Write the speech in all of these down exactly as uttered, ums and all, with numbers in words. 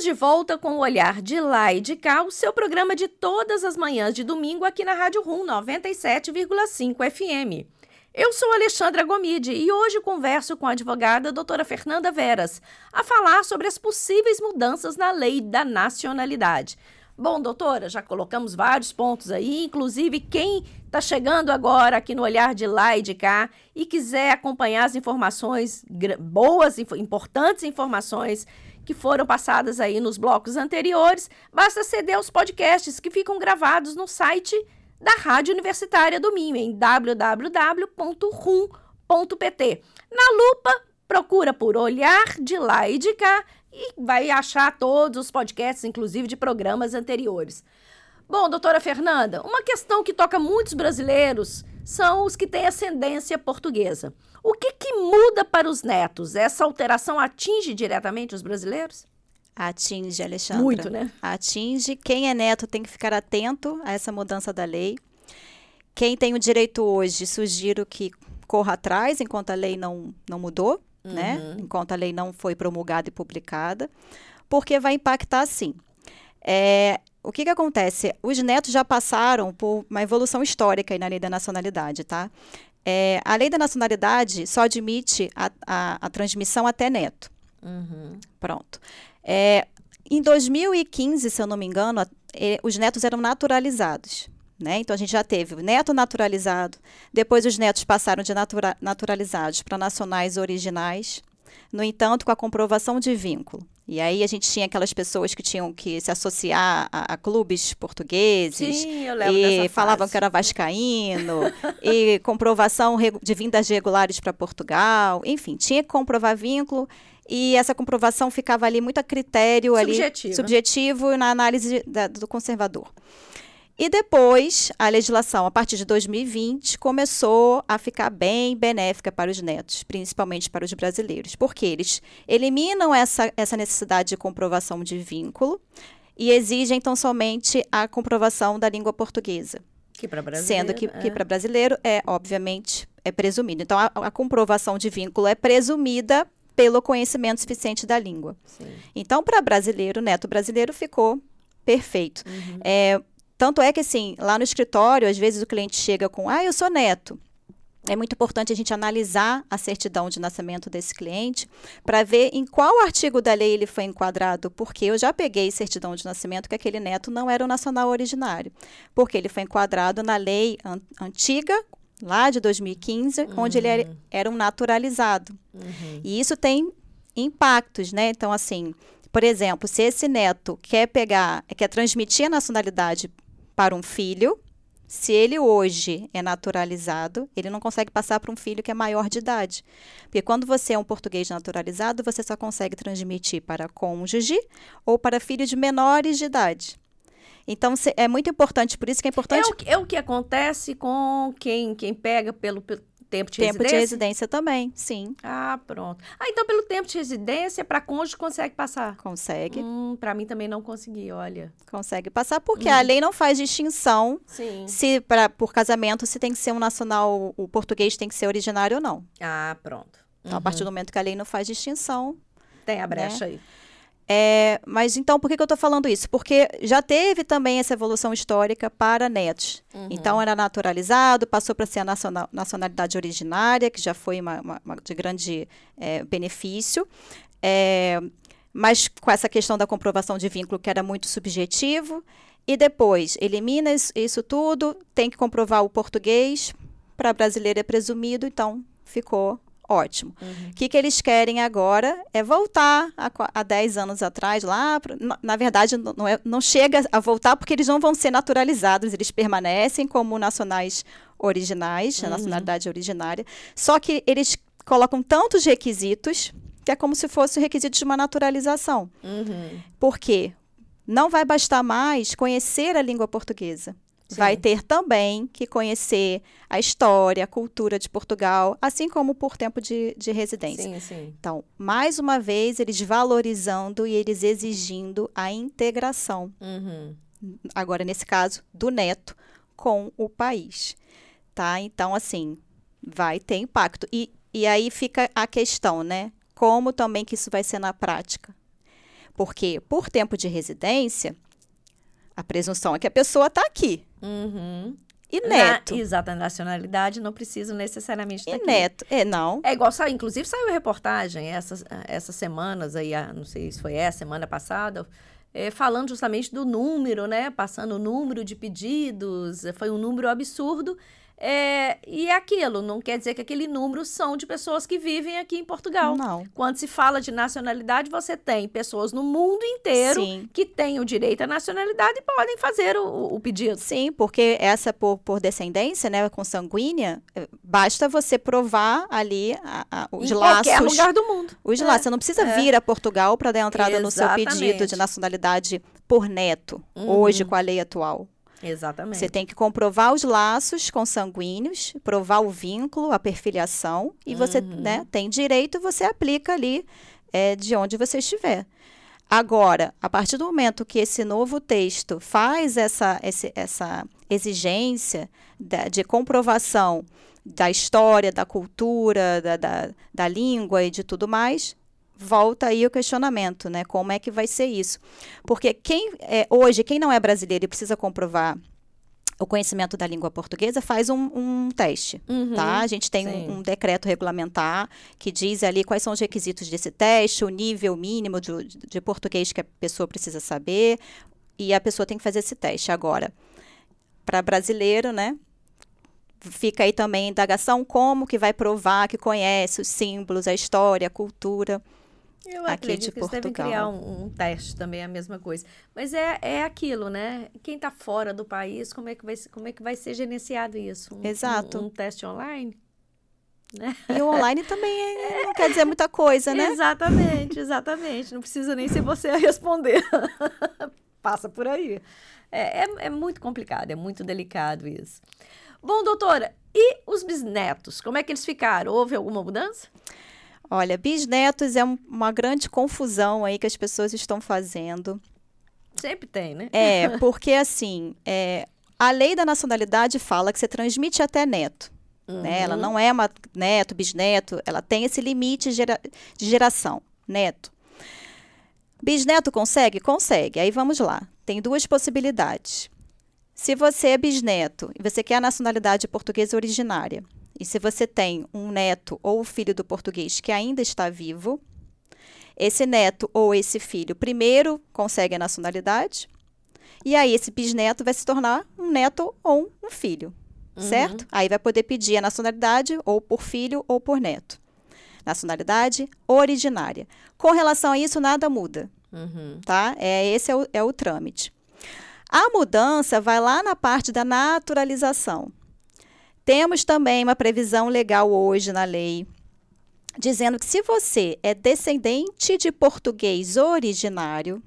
de volta com o Olhar de Lá e de Cá, o seu programa de todas as manhãs de domingo aqui na Rádio Rum noventa e sete vírgula cinco F M. Eu sou Alexandra Gomide e hoje converso com a advogada doutora Fernanda Veras a falar sobre as possíveis mudanças na lei da nacionalidade. Bom, doutora, já colocamos vários pontos aí, inclusive quem está chegando agora aqui no Olhar de Lá e de Cá e quiser acompanhar as informações, boas, importantes informações que foram passadas aí nos blocos anteriores, basta aceder aos podcasts que ficam gravados no site da Rádio Universitária do Minho, em w w w ponto rum ponto p t. Na lupa, procura por Olhar de Lá e de Cá e vai achar todos os podcasts, inclusive de programas anteriores. Bom, doutora Fernanda, uma questão que toca muitos brasileiros são os que têm ascendência portuguesa. O que, que muda para os netos? Essa alteração atinge diretamente os brasileiros? Atinge, Alexandra. Muito, né? Atinge. Quem é neto tem que ficar atento a essa mudança da lei. Quem tem o direito hoje, sugiro que corra atrás enquanto a lei não, não mudou, uhum. né? Enquanto a lei não foi promulgada e publicada, porque vai impactar sim. É, o que, que acontece? Os netos já passaram por uma evolução histórica aí na lei da nacionalidade, tá? É, a lei da nacionalidade só admite a, a, a transmissão até neto. Uhum. Pronto. É, em dois mil e quinze, se eu não me engano, a, é, os netos eram naturalizados. Né? Então, a gente já teve o neto naturalizado, depois os netos passaram de natura, naturalizados para nacionais originais, no entanto, com a comprovação de vínculo. E aí a gente tinha aquelas pessoas que tinham que se associar a, a clubes portugueses. Sim, eu lembro e dessa falavam fase. Que era vascaíno, e comprovação de vindas regulares para Portugal. Enfim, tinha que comprovar vínculo e essa comprovação ficava ali muito a critério subjetivo, ali, subjetivo na análise da, do conservador. E depois, a legislação, a partir de dois mil e vinte, começou a ficar bem benéfica para os netos, principalmente para os brasileiros, porque eles eliminam essa, essa necessidade de comprovação de vínculo e exigem, então, somente a comprovação da língua portuguesa. Que para brasileiro, Sendo que, é. que para brasileiro é, obviamente, é presumido. Então, a, a comprovação de vínculo é presumida pelo conhecimento suficiente da língua. Sim. Então, para brasileiro, neto brasileiro ficou perfeito. Uhum. É, Tanto é que, assim, lá no escritório, às vezes o cliente chega com, ah, eu sou neto. É muito importante a gente analisar a certidão de nascimento desse cliente para ver em qual artigo da lei ele foi enquadrado, porque eu já peguei certidão de nascimento que aquele neto não era o nacional originário, porque ele foi enquadrado na lei an- antiga, lá de dois mil e quinze, uhum. onde ele era, era um naturalizado. Uhum. E isso tem impactos, né? Então, assim, por exemplo, se esse neto quer pegar, quer transmitir a nacionalidade para um filho, se ele hoje é naturalizado, ele não consegue passar para um filho que é maior de idade. Porque quando você é um português naturalizado, você só consegue transmitir para cônjuge ou para filho de menores de idade. Então, é muito importante, por isso que é importante... É o que, é o que acontece com quem, quem pega pelo, pelo tempo de tempo residência? de residência também, sim. Ah, pronto. Ah, então pelo tempo de residência, para cônjuge consegue passar? Consegue. Hum, para mim também não consegui, olha. Consegue passar, porque Hum. a lei não faz distinção Sim. se pra, por casamento se tem que ser um nacional, o português tem que ser originário ou não. Ah, pronto. Então, Uhum. a partir do momento que a lei não faz distinção... Tem a brecha, né? Aí. É, mas então, por que, que eu estou falando isso? Porque já teve também essa evolução histórica para netos. Uhum. Então, era naturalizado, passou para ser a nacional, nacionalidade originária, que já foi uma, uma, uma de grande é, benefício. É, mas com essa questão da comprovação de vínculo, que era muito subjetivo. E depois, elimina isso, isso tudo, tem que comprovar o português, para brasileiro é presumido, então ficou... Ótimo. O uhum. que, que eles querem agora é voltar a, a dez anos atrás, lá, na, na verdade, não, é, não chega a voltar porque eles não vão ser naturalizados, eles permanecem como nacionais originais, uhum. a nacionalidade originária, só que eles colocam tantos requisitos que é como se fosse o requisito de uma naturalização. Uhum. Por quê? Não vai bastar mais conhecer a língua portuguesa. Sim. Vai ter também que conhecer a história, a cultura de Portugal, assim como por tempo de, de residência. Sim, sim. Então, mais uma vez, eles valorizando e eles exigindo a integração. Uhum. Agora, nesse caso, do neto com o país. Tá? Então, assim, vai ter impacto. E, e aí fica a questão, né? Como também que isso vai ser na prática. Porque, por tempo de residência, a presunção é que a pessoa está aqui. Uhum. E neto? Na, exata nacionalidade não precisa necessariamente estar e aqui. neto? É, não. É igual, saiu, inclusive saiu reportagem essas, essas semanas aí, não sei se foi essa, semana passada, é, falando justamente do número, né? Passando o número de pedidos, foi um número absurdo. É, e é aquilo, não quer dizer que aquele número são de pessoas que vivem aqui em Portugal. Não. Quando se fala de nacionalidade, você tem pessoas no mundo inteiro Sim. que têm o direito à nacionalidade e podem fazer o, o pedido. Sim, porque essa por, por descendência, né, consanguínea, basta você provar ali a, a, os em laços. Em qualquer lugar do mundo. Os é, laços. Você não precisa é. vir a Portugal para dar entrada Exatamente. no seu pedido de nacionalidade por neto, uhum. hoje com a lei atual. Exatamente. Você tem que comprovar os laços consanguíneos, provar o vínculo, a perfiliação, e você uhum. né, tem direito, você aplica ali é, de onde você estiver. Agora, a partir do momento que esse novo texto faz essa, esse, essa exigência da, de comprovação da história, da cultura, da, da, da língua e de tudo mais, volta aí o questionamento, né? Como é que vai ser isso? Porque quem é, hoje, quem não é brasileiro e precisa comprovar o conhecimento da língua portuguesa, faz um, um teste, uhum, tá? A gente tem um, um decreto regulamentar que diz ali quais são os requisitos desse teste, o nível mínimo de, de português que a pessoa precisa saber, e a pessoa tem que fazer esse teste. Agora, para brasileiro, né? Fica aí também a indagação como que vai provar que conhece os símbolos, a história, a cultura. Eu aqui acredito de que eles devem Portugal. criar um, um teste também, a mesma coisa. Mas é, é aquilo, né? Quem está fora do país, como é que vai, como é que vai ser gerenciado isso? Um, Exato. Um, um teste online? Né? E o online também é, não quer dizer muita coisa, né? Exatamente, exatamente. Não precisa nem ser você a responder. Passa por aí. É, é, é muito complicado, é muito delicado isso. Bom, doutora, e os bisnetos? Como é que eles ficaram? Houve alguma mudança? Olha, bisnetos é um, uma grande confusão aí que as pessoas estão fazendo. Sempre tem, né? É, porque assim, é, a lei da nacionalidade fala que você transmite até neto. Uhum. Né? Ela não é uma neto, bisneto, ela tem esse limite gera, de geração, neto. Bisneto consegue? Consegue. Aí vamos lá. Tem duas possibilidades. Se você é bisneto e você quer a nacionalidade portuguesa originária, e se você tem um neto ou filho do português que ainda está vivo, esse neto ou esse filho primeiro consegue a nacionalidade, e aí esse bisneto vai se tornar um neto ou um filho, uhum. certo? Aí vai poder pedir a nacionalidade ou por filho ou por neto. Nacionalidade originária. Com relação a isso, nada muda, uhum. tá? É, esse é o, é o trâmite. A mudança vai lá na parte da naturalização. Temos também uma previsão legal hoje na lei, dizendo que se você é descendente de português originário,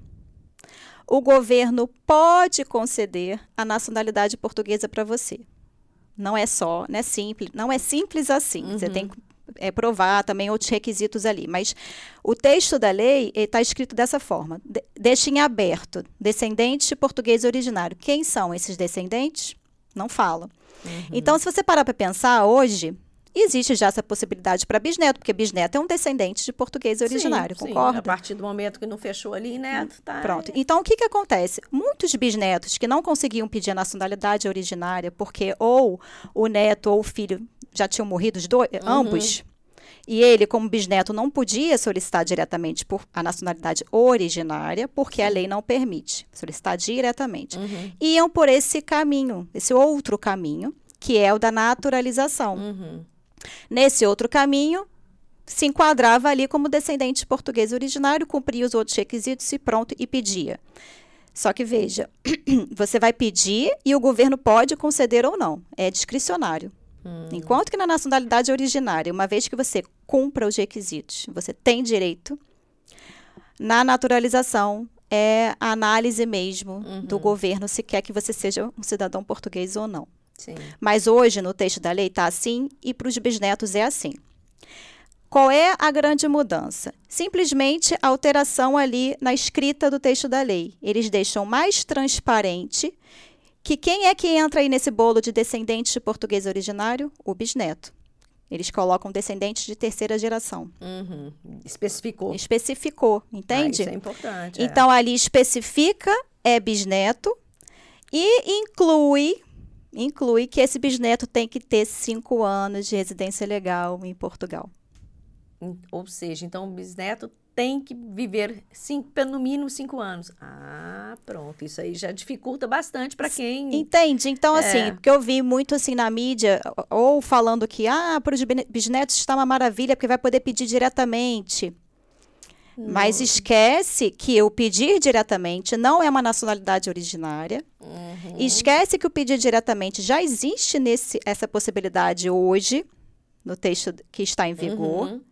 o governo pode conceder a nacionalidade portuguesa para você. Não é só, não é simples, não é simples assim. Uhum. Você tem que é, provar também outros requisitos ali. Mas o texto da lei está escrito dessa forma. De, deixa em aberto, descendente de português originário. Quem são esses descendentes? Não falam. Uhum. Então, se você parar para pensar, hoje, existe já essa possibilidade para bisneto, porque bisneto é um descendente de português originário, sim, concorda? Sim. A partir do momento que não fechou ali, neto, tá? Pronto. Então, o que, que acontece? Muitos bisnetos que não conseguiam pedir a nacionalidade originária, porque ou o neto ou o filho já tinham morrido, os dois, uhum. ambos, e ele, como bisneto, não podia solicitar diretamente por a nacionalidade originária, porque a lei não permite solicitar diretamente. Uhum. Iam por esse caminho, esse outro caminho, que é o da naturalização. Uhum. Nesse outro caminho, se enquadrava ali como descendente português originário, cumpria os outros requisitos e pronto, e pedia. Só que, veja, você vai pedir e o governo pode conceder ou não. É discricionário. Hum. Enquanto que na nacionalidade originária, uma vez que você cumpra os requisitos, você tem direito, na naturalização é a análise mesmo uhum. do governo se quer que você seja um cidadão português ou não. Sim. Mas hoje, no texto da lei, está assim e para os bisnetos é assim. Qual é a grande mudança? Simplesmente a alteração ali na escrita do texto da lei. Eles deixam mais transparente que quem é que entra aí nesse bolo de descendentes de português originário? O bisneto. Eles colocam descendentes de terceira geração. Uhum. Especificou. Especificou, entende? Ah, isso é importante. Então, é. ali especifica, é bisneto, e inclui, inclui que esse bisneto tem que ter cinco anos de residência legal em Portugal. Ou seja, então o bisneto tem que viver cinco, no mínimo cinco anos. Ah, pronto. Isso aí já dificulta bastante para quem... Entende? Então, É. assim, porque eu vi muito assim na mídia, ou falando que, ah, para os bisnetos está uma maravilha, porque vai poder pedir diretamente. Mas esquece que o pedir diretamente não é uma nacionalidade originária. Uhum. Esquece que o pedir diretamente já existe nesse, essa possibilidade hoje, no texto que está em vigor. Uhum.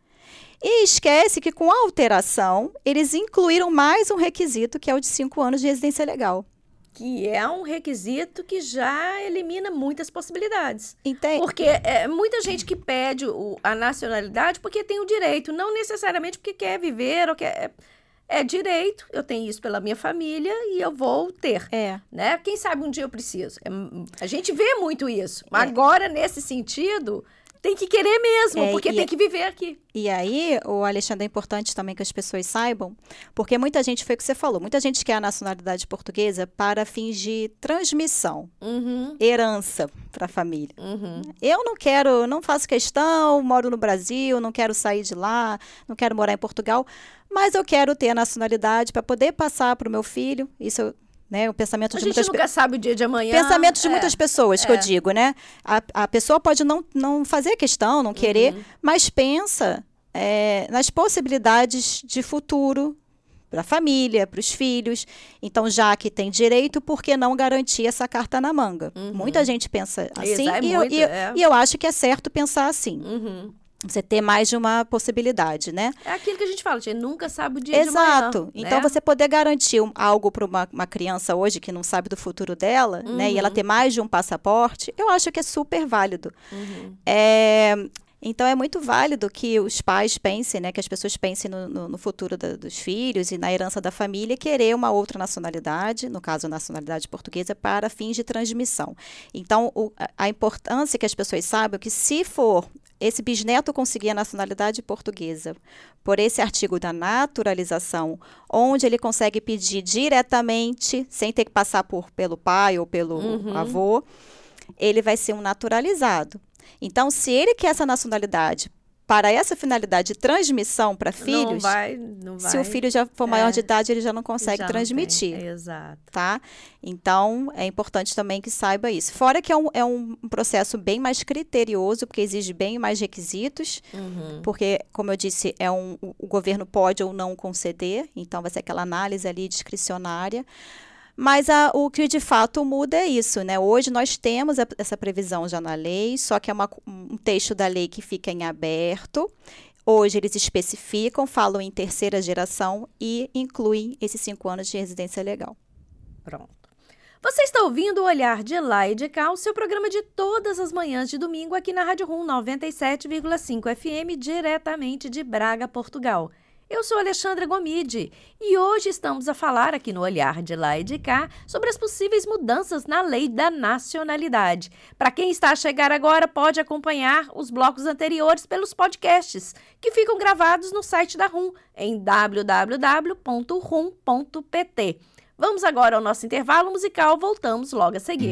E esquece que, com a alteração, eles incluíram mais um requisito, que é o de cinco anos de residência legal. Que é um requisito que já elimina muitas possibilidades. Entende? Porque é muita gente que pede o, a nacionalidade porque tem o direito, não necessariamente porque quer viver ou quer... É direito, eu tenho isso pela minha família e eu vou ter. É. Né? Quem sabe um dia eu preciso. É, a gente vê muito isso. É. Agora, nesse sentido... Tem que querer mesmo, é, porque tem que viver aqui. E aí, o Alexandre, é importante também que as pessoas saibam, porque muita gente, foi o que você falou, muita gente quer a nacionalidade portuguesa para fins de transmissão, uhum. herança para a família. Uhum. Eu não quero, não faço questão, moro no Brasil, não quero sair de lá, não quero morar em Portugal, mas eu quero ter a nacionalidade para poder passar para o meu filho, isso eu... Né, o pensamento a de gente muitas nunca pe... sabe o dia de amanhã. Pensamento de é, muitas pessoas, que é. eu digo, né? A, a pessoa pode não, não fazer questão, não querer, uhum. mas pensa é, nas possibilidades de futuro para a família, para os filhos. Então, já que tem direito, por que não garantir essa carta na manga? Uhum. Muita gente pensa assim, é e, muito, eu, e, é. e eu acho que é certo pensar assim. Uhum. Você ter mais de uma possibilidade, né? É aquilo que a gente fala, a gente nunca sabe o dia Exato. de amanhã. Exato. Então, né? você poder garantir um, algo para uma, uma criança hoje que não sabe do futuro dela, uhum. né? E ela ter mais de um passaporte, eu acho que é super válido. Uhum. É, então, é muito válido que os pais pensem, né? Que as pessoas pensem no, no, no futuro da, dos filhos e na herança da família, querer uma outra nacionalidade, no caso, a nacionalidade portuguesa, para fins de transmissão. Então, o, a importância que as pessoas saibam que, se for esse bisneto conseguir a nacionalidade portuguesa por esse artigo da naturalização, onde ele consegue pedir diretamente, sem ter que passar por, pelo pai ou pelo uhum. avô, ele vai ser um naturalizado. Então, se ele quer essa nacionalidade para essa finalidade de transmissão para filhos, não vai, não vai. Se o filho já for maior é, de idade, ele já não consegue já transmitir. Não tem. Exato. Tá? Então, é importante também que saiba isso. Fora que é um, é um processo bem mais criterioso, porque exige bem mais requisitos, uhum. porque, como eu disse, é um, o governo pode ou não conceder, então vai ser aquela análise ali discricionária. Mas a, o que de fato muda é isso, né? Hoje nós temos a, essa previsão já na lei, só que é uma, um texto da lei que fica em aberto. Hoje eles especificam, falam em terceira geração e incluem esses cinco anos de residência legal. Pronto. Você está ouvindo o Olhar de Lá e de Cá, o seu programa de todas as manhãs de domingo aqui na Rádio Rum noventa e sete vírgula cinco F M, diretamente de Braga, Portugal. Eu sou Alexandra Gomide e hoje estamos a falar aqui no Olhar de Lá e de Cá sobre as possíveis mudanças na lei da nacionalidade. Para quem está a chegar agora, pode acompanhar os blocos anteriores pelos podcasts, que ficam gravados no site da Rum, em w w w ponto rum ponto p t. Vamos agora ao nosso intervalo musical, voltamos logo a seguir.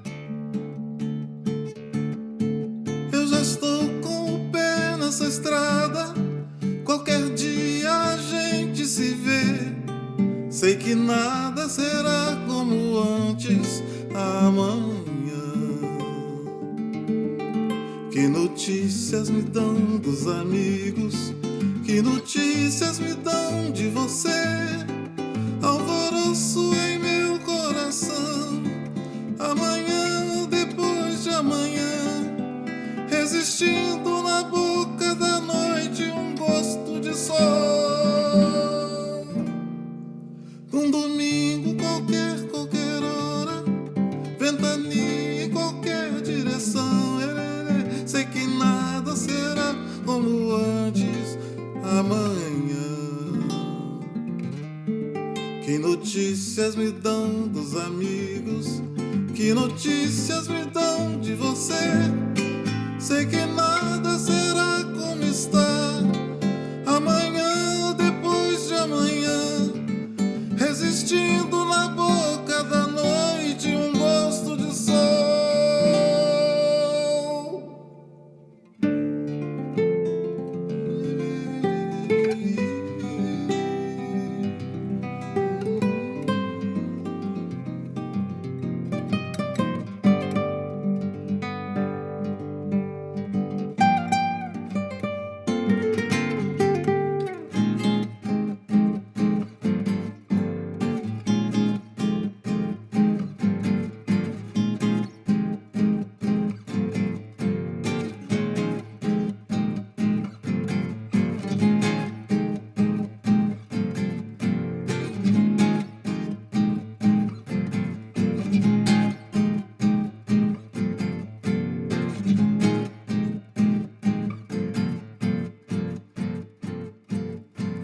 Eu já estou com o pé nessa estrada, qualquer dia a gente se vê. Sei que nada será como antes amanhã. Que notícias me dão dos amigos, que notícias me dão de você? Alvoroço em meu coração, amanhã, depois de amanhã, resistindo na boca da noite um gosto de sol. Um domingo qualquer, qualquer hora, ventania em qualquer direção. Sei que nada será como antes amanhã. Que notícias me dão dos amigos, que notícias me dão de você? Sei que nada será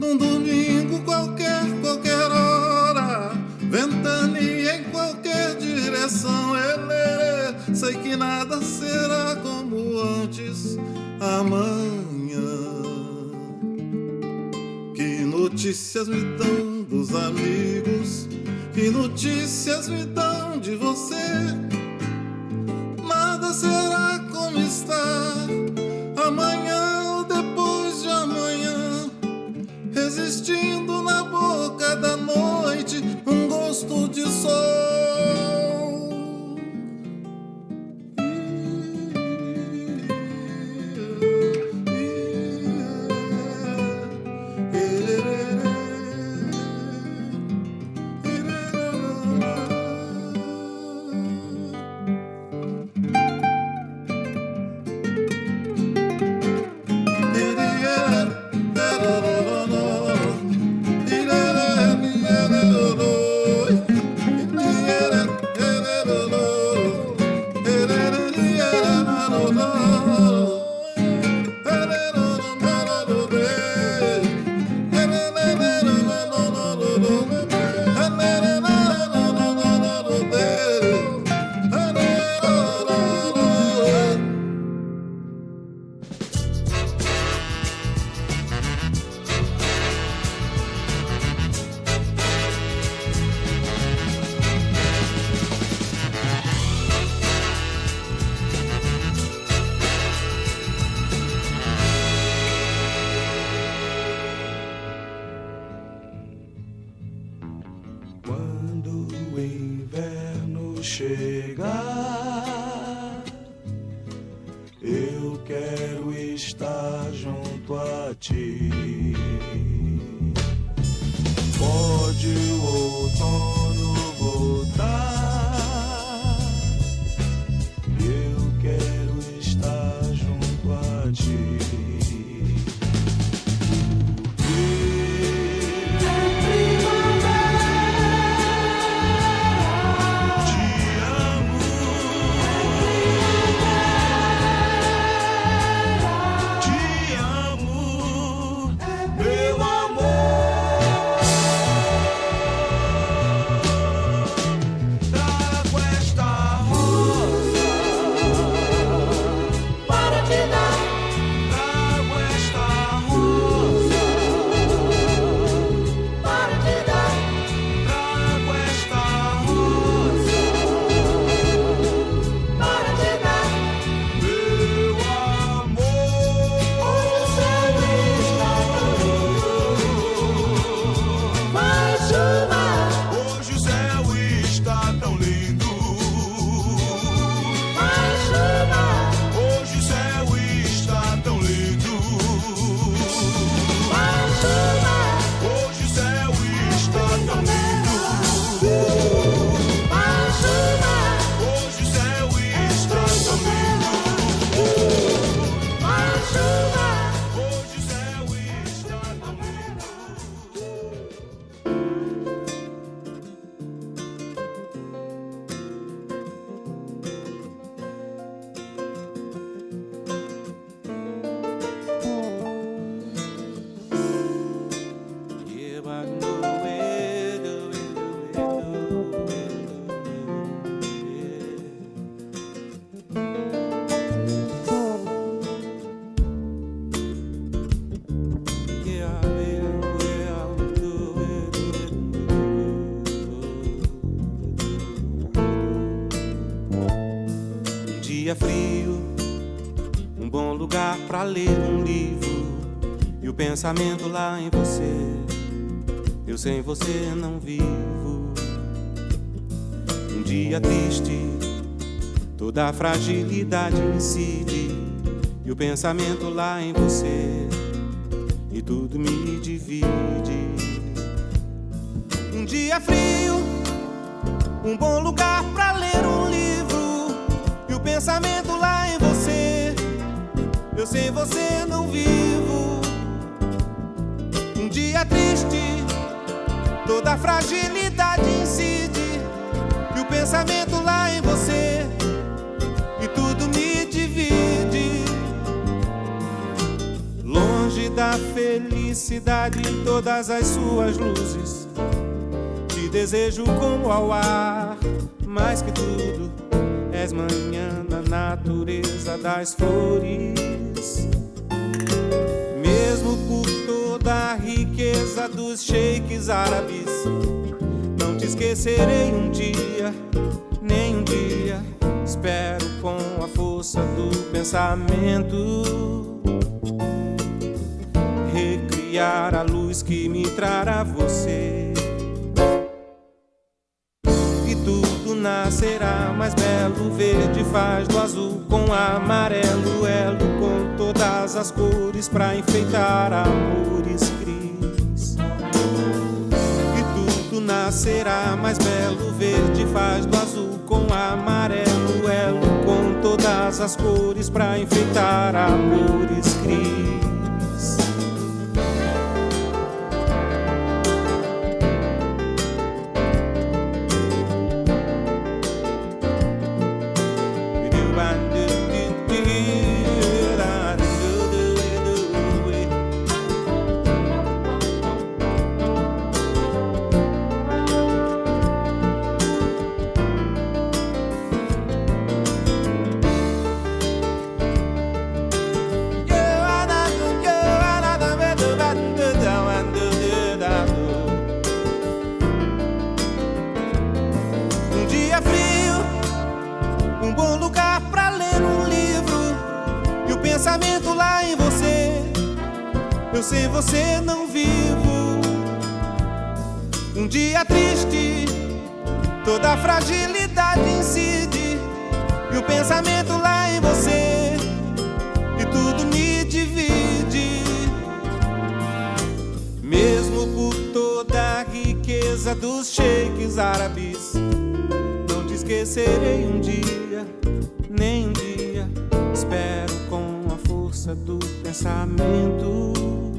Um domingo qualquer, qualquer hora, ventania em qualquer direção. Elê, sei que nada será como antes amanhã. Que notícias me dão dos amigos? Que notícias me dão de você? Nada será como está amanhã ou depois de amanhã, resistindo na boca da noite um gosto de sol. Dia frio, um bom lugar pra ler um livro e o pensamento lá em você. Eu sem você não vivo. Um dia triste, toda a fragilidade incide e o pensamento lá em você e tudo me divide. Um dia frio, um bom lugar pra ler um livro e o pensamento lá em você. Eu sem você não vivo. Um dia triste, toda a fragilidade incide e o pensamento lá em você e tudo me divide. Longe fonte da felicidade em todas as suas luzes. Te desejo como ao ar, mais que tudo, és manhã na natureza das flores. Mesmo por toda a riqueza dos sheiks árabes, não te esquecerei um dia, nem um dia. Espero com a força do pensamento recriar a luz que me trará você. E tudo nascerá mais belo, verde faz do azul com amarelo, elo com todas as cores pra enfeitar amores cris. E tudo nascerá mais belo, verde faz do azul com amarelo, elo com todas as cores pra enfeitar amores cris. Pensamento lá em você, eu sem você não vivo. Um dia triste, toda a fragilidade incide, e o pensamento lá em você, e tudo me divide. Mesmo por toda a riqueza dos sheiks árabes, não te esquecerei um dia, nem um dia. Espero com do pensamento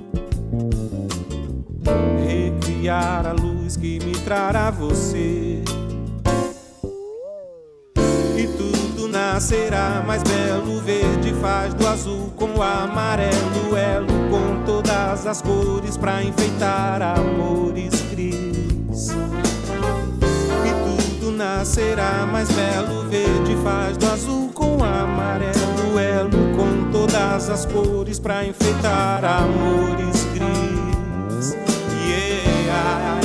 recriar a luz que me trará você. E tudo nascerá mais belo, verde faz do azul com o amarelo, elo com todas as cores pra enfeitar amores cris. E tudo nascerá mais belo, verde faz do azul com o amarelo, elo com todas as cores pra enfeitar amores cris. Yeah.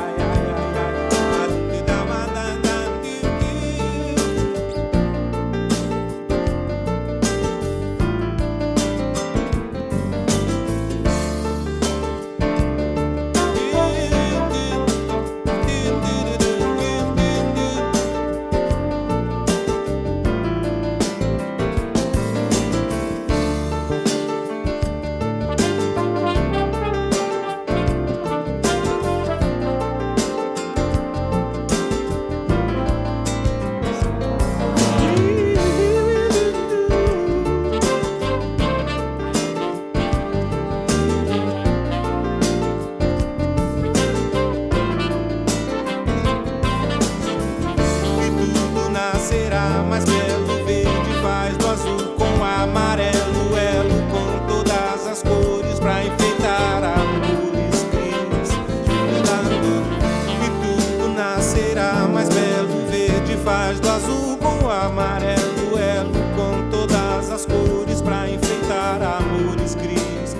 Faz do azul com o amarelo, elo com todas as cores pra enfeitar amores cris.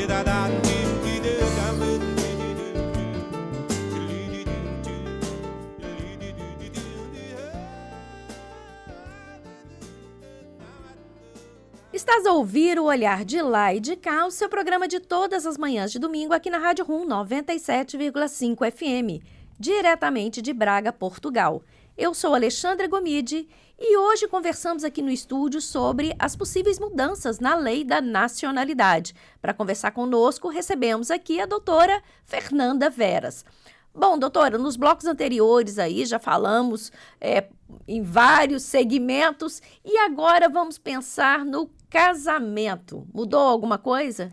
Estás a ouvir o Olhar de Lá e de Cá, o seu programa de todas as manhãs de domingo aqui na Rádio Rum noventa e sete vírgula cinco F M, diretamente de Braga, Portugal. Eu sou Alexandra Gomide e hoje conversamos aqui no estúdio sobre as possíveis mudanças na lei da nacionalidade. Para conversar conosco, recebemos aqui a doutora Fernanda Veras. Bom, doutora, nos blocos anteriores aí já falamos é, em vários segmentos e agora vamos pensar no casamento. Mudou alguma coisa?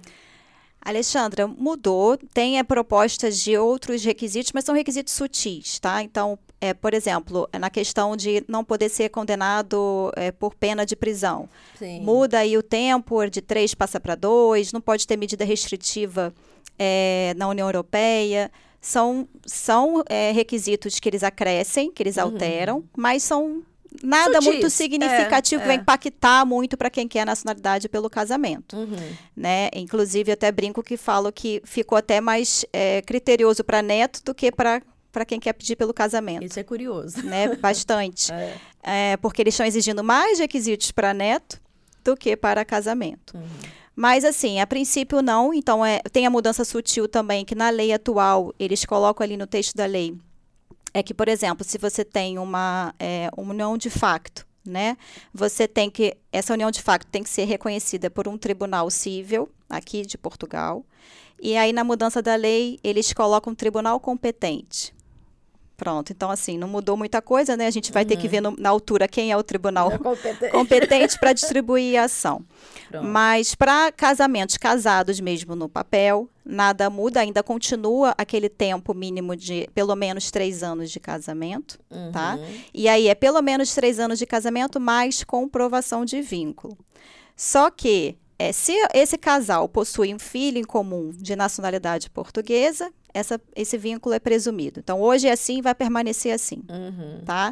Alexandra, mudou, tem a proposta de outros requisitos, mas são requisitos sutis, tá? Então, é, por exemplo, na questão de não poder ser condenado é, por pena de prisão. Sim. Muda aí o tempo, de três passa para dois, não pode ter medida restritiva é, na União Europeia. São, são é, requisitos que eles acrescem, que eles alteram, uhum. mas são nada Sutis. muito significativo é, que vai é. impactar muito para quem quer nacionalidade pelo casamento. Uhum. Né? Inclusive, eu até brinco que falo que ficou até mais é, criterioso para neto do que para para quem quer pedir pelo casamento. Isso é curioso. Né? Bastante. é. É, porque eles estão exigindo mais requisitos para neto do que para casamento. Uhum. Mas, assim, a princípio não. Então, é, tem a mudança sutil também, que na lei atual, eles colocam ali no texto da lei, é que, por exemplo, se você tem uma, é, uma união de facto, né? Você tem que, essa união de facto tem que ser reconhecida por um tribunal cível, aqui de Portugal. E aí, na mudança da lei, eles colocam um tribunal competente. Pronto, então assim, não mudou muita coisa, né? A gente vai uhum. ter que ver no, na altura quem é o tribunal é competente, competente para distribuir a ação. Pronto. Mas para casamentos casados mesmo no papel, nada muda, ainda continua aquele tempo mínimo de pelo menos três anos de casamento, uhum. tá? E aí é pelo menos três anos de casamento mais comprovação de vínculo. Só que é, se esse casal possui um filho em comum de nacionalidade portuguesa, essa, esse vínculo é presumido. Então, hoje é assim, vai permanecer assim, uhum. tá?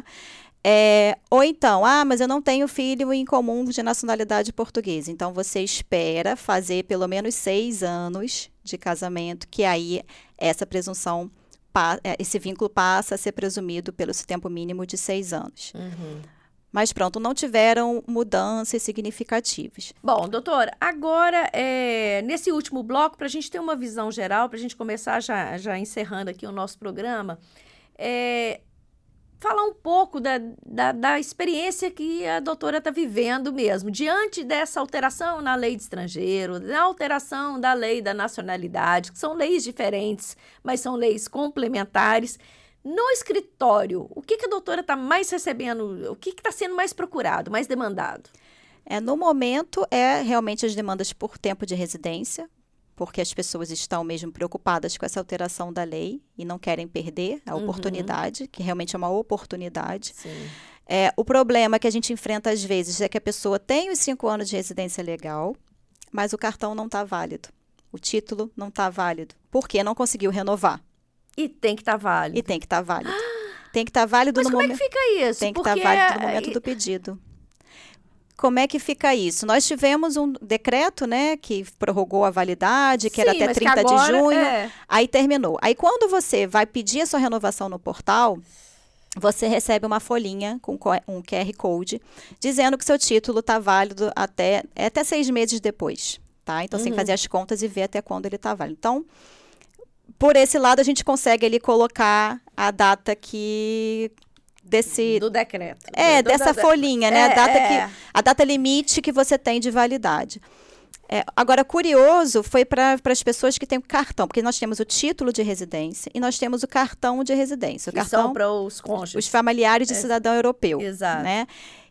É, ou então, ah, mas eu não tenho filho em comum de nacionalidade portuguesa. Então, você espera fazer pelo menos seis anos de casamento, que aí essa presunção, esse vínculo passa a ser presumido pelo tempo mínimo de seis anos. Uhum. Mas pronto, não tiveram mudanças significativas. Bom, doutora, agora, é, nesse último bloco, para a gente ter uma visão geral, para a gente começar já, já encerrando aqui o nosso programa, é, falar um pouco da, da, da experiência que a doutora está vivendo mesmo, diante dessa alteração na lei de estrangeiro, da alteração da lei da nacionalidade, que são leis diferentes, mas são leis complementares. No escritório, o que, que a doutora está mais recebendo, o que está sendo mais procurado, mais demandado? É, no momento, é realmente as demandas por tempo de residência, porque as pessoas estão mesmo preocupadas com essa alteração da lei e não querem perder a oportunidade, uhum. que realmente é uma oportunidade. Sim. É, o problema que a gente enfrenta às vezes é que a pessoa tem os cinco anos de residência legal, mas o cartão não está válido, o título não está válido, porque não conseguiu renovar. E tem que estar tá válido. E tem que estar tá válido. Ah, tem que estar tá válido mas no momento... momento... Mas como é que fica isso? Tem que Porque... estar tá válido no momento do pedido. Como é que fica isso? Nós tivemos um decreto, né, que prorrogou a validade, que Sim, era até trinta de junho, é... aí terminou. Aí quando você vai pedir a sua renovação no portal, você recebe uma folhinha com um Q R Code, dizendo que seu título está válido até, até seis meses depois, tá? Então, uhum. você tem que fazer as contas e ver até quando ele está válido. Então, por esse lado, a gente consegue ali colocar a data que... Desse, do decreto. É, do, dessa do, folhinha, né? É, a, data é. que, a data limite que você tem de validade. É, agora, curioso foi para as pessoas que têm o cartão, porque nós temos o título de residência e nós temos o cartão de residência. O que cartão, são para os cônjuges. Os familiares de é. cidadão europeu. Exato. Né?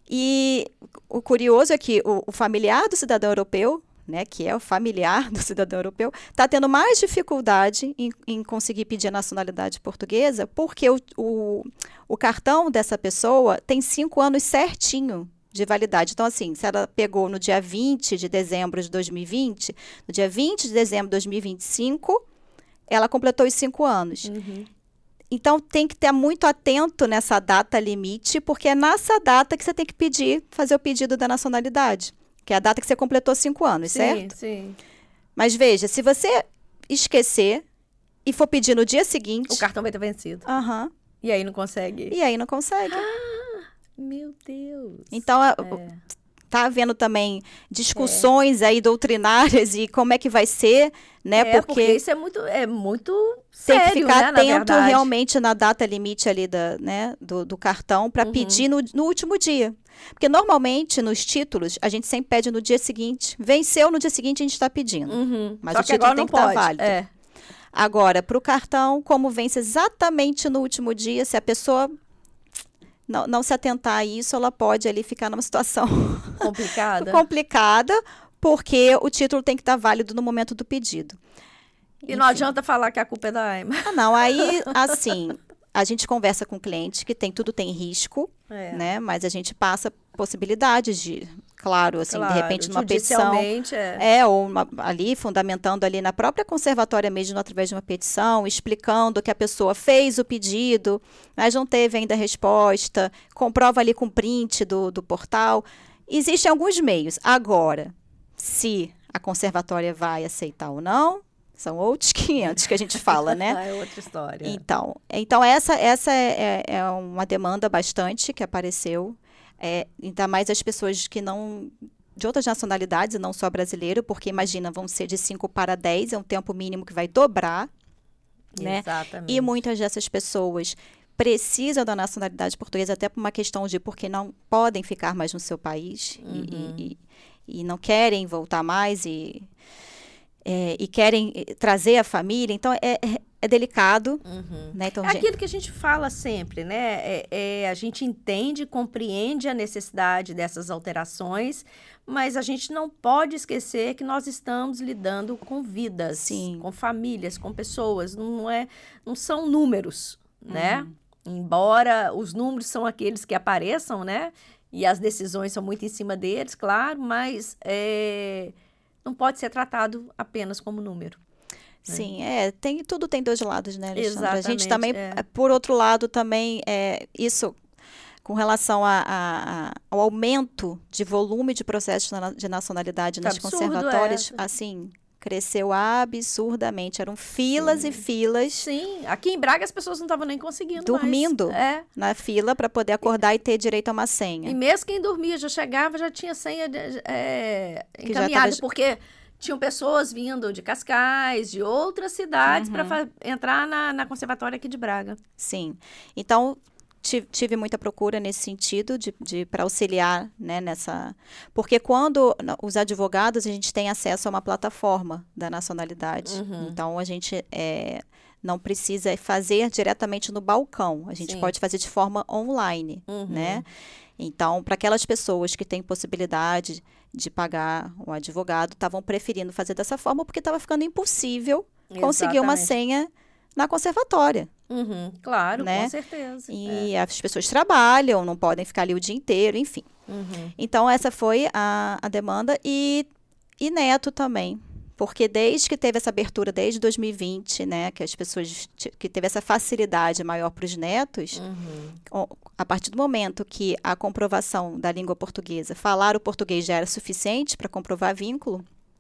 E o curioso é que o, o familiar do cidadão europeu, né, que é o familiar do cidadão europeu, está tendo mais dificuldade em, em conseguir pedir a nacionalidade portuguesa, porque o, o, o cartão dessa pessoa tem cinco anos certinho de validade. Então, assim, se ela pegou no dia vinte de dezembro de dois mil e vinte, no dia vinte de dezembro de dois mil e vinte e cinco, ela completou os cinco anos. Uhum. Então, tem que estar muito atento nessa data limite, porque é nessa data que você tem que pedir, fazer o pedido da nacionalidade. Que é a data que você completou cinco anos, sim, certo? Sim, sim. Mas veja, se você esquecer e for pedir no dia seguinte... O cartão vai ter vencido. Aham. Uh-huh. E aí não consegue? E aí não consegue. Ah, meu Deus. Então, é. tá havendo também discussões é. aí doutrinárias e como é que vai ser, né? É, porque, porque isso é muito, é muito tem sério, que ficar né, atento na realmente na data limite ali da, né, do, do cartão para uhum. pedir no, no último dia. Porque normalmente nos títulos a gente sempre pede no dia seguinte. Venceu no dia seguinte a gente está pedindo. Uhum. Mas Só o que título agora tem não que estar pode. válido. É. Agora, para o cartão, como vence exatamente no último dia, se a pessoa não, não se atentar a isso, ela pode ali ficar numa situação complicada. complicada, porque o título tem que estar válido no momento do pedido. E Enfim. Não adianta falar que a culpa é da Aima. Ah, não, aí, assim, a gente conversa com o cliente que tem tudo tem risco, É. né? Mas a gente passa possibilidades de, claro, assim, Claro, de repente numa petição. judicialmente, é. É, ou uma- ali, fundamentando ali na própria conservatória mesmo, através de uma petição, explicando que a pessoa fez o pedido, mas não teve ainda resposta, comprova ali com print do, do portal. Existem alguns meios. Agora, se a conservatória vai aceitar ou não, são outros quinhentos que a gente fala, né? É outra história. Então, então essa, essa é, é- é uma demanda bastante que apareceu, é, ainda mais as pessoas que não, de outras nacionalidades, não só brasileiro, porque imagina, vão ser de cinco para dez, é um tempo mínimo que vai dobrar, né? Exatamente. E muitas dessas pessoas precisam da nacionalidade portuguesa até por uma questão de porque não podem ficar mais no seu país e- Uhum. e, e, e não querem voltar mais e, é, e querem eh, trazer a família. Então, é, é, é delicado, Uhum. né? Então, É gente- aquilo que a gente fala sempre, né? É, é, a gente entende, compreende a necessidade dessas alterações, mas a gente não pode esquecer que nós estamos lidando com vidas, Sim. com famílias, com pessoas. Não, é, não são números, né? Uhum. Embora os números são aqueles que apareçam, né? E as decisões são muito em cima deles, claro, mas é, não pode ser tratado apenas como número. Sim, é, tem, tudo tem dois lados, né, Alexandra? A gente Exatamente, também, é. eh, por outro lado, também, é, isso com relação a- a- a- ao aumento de volume de processos na- de nacionalidade Tá nas absurdo, conservatórias, é. assim, cresceu absurdamente. Eram filas Sim. e filas Sim, aqui em Braga as pessoas não estavam nem conseguindo Dormindo. mais. É. na fila para poder acordar e ter direito a uma senha. E mesmo quem dormia já chegava, já tinha senha de- é, Que já encaminhada, tava- porque tinham pessoas vindo de Cascais, de outras cidades, Uhum. para entrar na, na conservatória aqui de Braga. Sim. Então, ti- tive muita procura nesse sentido, de, de para auxiliar, né, nessa... Porque quando na- os advogados, a gente tem acesso a uma plataforma da nacionalidade. Uhum. Então, a gente é, não precisa fazer diretamente no balcão. A gente Sim. pode fazer de forma online, Uhum. né? Então, para aquelas pessoas que têm possibilidade de pagar um advogado, estavam preferindo fazer dessa forma porque estava ficando impossível conseguir uma Exatamente. senha na conservatória. Uhum, claro, Né? com certeza. E as pessoas trabalham, não podem ficar ali o dia inteiro, enfim. Uhum. Então, essa foi a, a demanda. E, e neto também. Porque desde que teve essa abertura, desde dois mil e vinte, né, que as pessoas, t- que teve essa facilidade maior para os netos, Uhum. o- a partir do momento que a comprovação da língua portuguesa, falar o português já era suficiente para comprovar vínculo,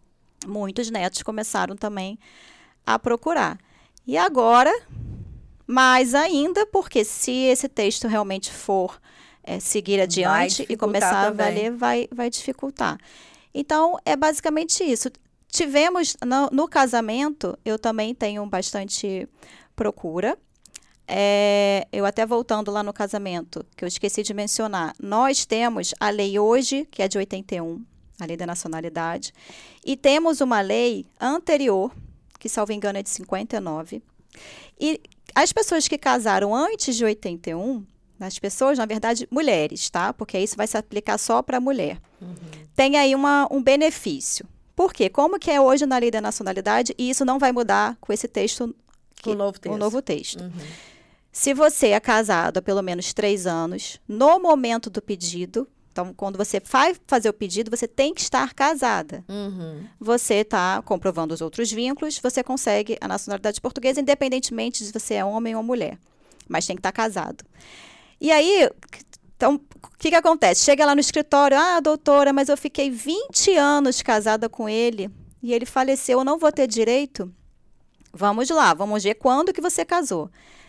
muitos netos começaram também a procurar. E agora, mais ainda, porque se esse texto realmente for eh, seguir adiante e dificultar começar também. a valer, vai, vai dificultar. Então, é basicamente isso. Tivemos, no, no casamento, eu também tenho bastante procura. É, eu até voltando lá no casamento, que eu esqueci de mencionar, nós temos a lei hoje, que é de oitenta e um, a lei da nacionalidade, e temos uma lei anterior, que, salvo engano, é de cinquenta e nove. E as pessoas que casaram antes de oitenta e um, as pessoas, na verdade, mulheres, tá? Porque isso vai se aplicar só para mulher. Tem aí uma, um benefício. Por quê? Como que é hoje na lei da nacionalidade, e isso não vai mudar com esse texto, que- O novo texto. o novo texto. Uhum. Se você é casado há pelo menos três anos, no momento do pedido, então, quando você vai fazer o pedido, você tem que estar casada. Uhum. Você está comprovando os outros vínculos, você consegue a nacionalidade portuguesa, independentemente de se você é homem ou mulher. Mas tem que estar casado. E aí, então, o que, que acontece? Chega lá no escritório, ah, doutora, mas eu fiquei vinte anos casada com ele e ele faleceu, eu não vou ter direito? Vamos lá, vamos ver quando que você casou.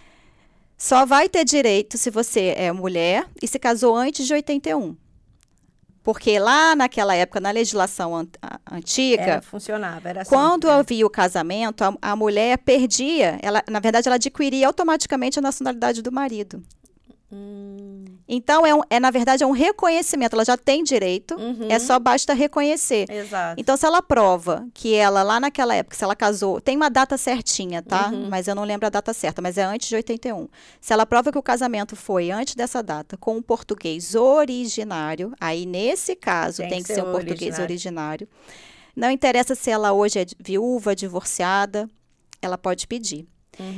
Só vai ter direito se você é mulher e se casou antes de oitenta e um. Porque lá naquela época, na legislação an- a- antiga, É, funcionava, era assim. quando é. havia o casamento, a, a mulher perdia, ela, na verdade, ela adquiria automaticamente a nacionalidade do marido. Hum, Então, é, um- é, na verdade, é um reconhecimento. Ela já tem direito, Uhum. é só basta reconhecer. exato. Então, se ela prova que ela, lá naquela época, se ela casou, tem uma data certinha, tá? Uhum. Mas eu não lembro a data certa, mas é antes de oitenta e um. Se ela prova que o casamento foi antes dessa data, com um português originário, aí, nesse caso, tem, que ser um português originário. Não interessa se ela hoje é viúva, divorciada, ela pode pedir. Uhum.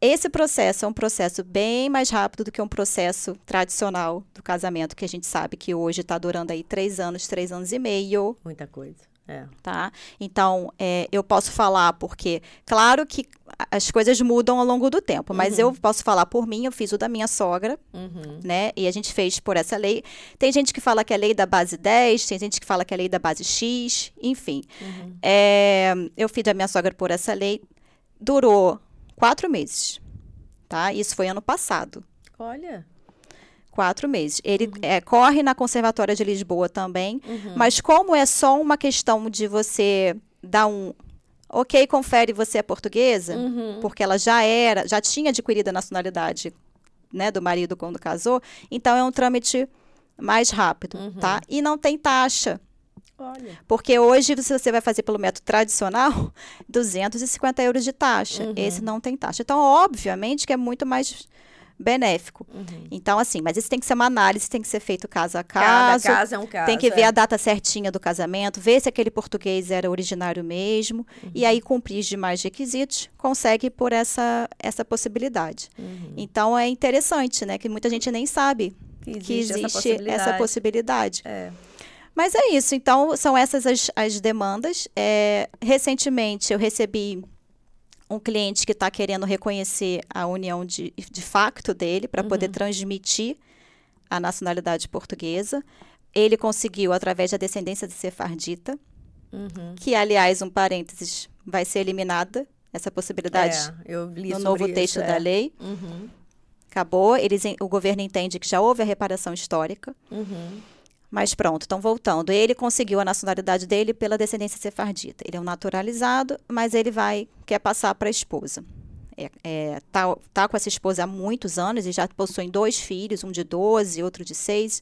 esse processo é um processo bem mais rápido do que um processo tradicional do casamento, que a gente sabe que hoje está durando aí três anos, três anos e meio. Muita coisa, é. Tá? Então, é, eu posso falar porque, claro que as coisas mudam ao longo do tempo, mas Uhum. eu posso falar por mim, eu fiz o da minha sogra, Uhum. né? E a gente fez por essa lei. Tem gente que fala que é lei da base dez, tem gente que fala que é lei da base X, enfim. Uhum. É, eu fiz da minha sogra por essa lei. Durou quatro meses, tá? Isso foi ano passado. Olha. Quatro meses. Ele Uhum. é, corre na Conservatória de Lisboa também, Uhum. mas como é só uma questão de você dar um... Ok, confere, você é portuguesa, Uhum. porque ela já era, já tinha adquirido a nacionalidade, né, do marido quando casou, então é um trâmite mais rápido, Uhum. tá? E não tem taxa, Olha. porque hoje, se você vai fazer pelo método tradicional, duzentos e cinquenta euros de taxa. Uhum. Esse não tem taxa. Então, obviamente que é muito mais benéfico. Uhum. Então, assim, mas isso tem que ser uma análise, tem que ser feito caso a Cada caso. caso é um caso. Tem que ver é. a data certinha do casamento, ver se aquele português era originário mesmo, Uhum. e aí cumprir os demais requisitos, consegue por essa, essa possibilidade. Uhum. Então, é interessante, né, que muita gente nem sabe Que que existe essa existe possibilidade. essa possibilidade. É. Mas é isso, então, são essas as, as demandas. É, recentemente, eu recebi um cliente que está querendo reconhecer a união de, de facto dele para poder transmitir a nacionalidade portuguesa. Ele conseguiu através da descendência de sefardita, Uhum. que, aliás, um parênteses, vai ser eliminada essa possibilidade É, eu li no sobre novo isso, texto é. da lei. Uhum. Acabou, eles, en- o governo entende que já houve a reparação histórica. Uhum. Mas pronto, então voltando. Ele conseguiu a nacionalidade dele pela descendência sefardita. Ele é um naturalizado, mas ele vai, quer passar para a esposa. É, é, tá, tá com essa esposa há muitos anos e já possuem dois filhos, um de doze, outro de seis.